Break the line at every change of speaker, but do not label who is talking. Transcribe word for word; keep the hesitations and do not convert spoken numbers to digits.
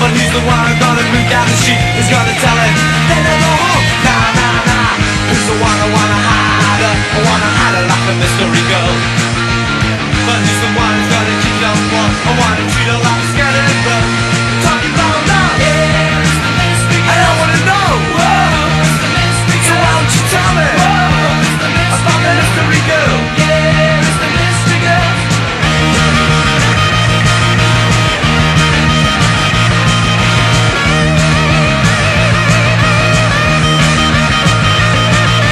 But who's the one who's gonna move down the street? Who's gonna tell it? They don't know. Nah, nah, nah. Who's the one I wanna hide her? I wanna hide her like a mystery girl. But who's the one who's gonna keep it on the wall? I wanna treat her like a skeleton bird.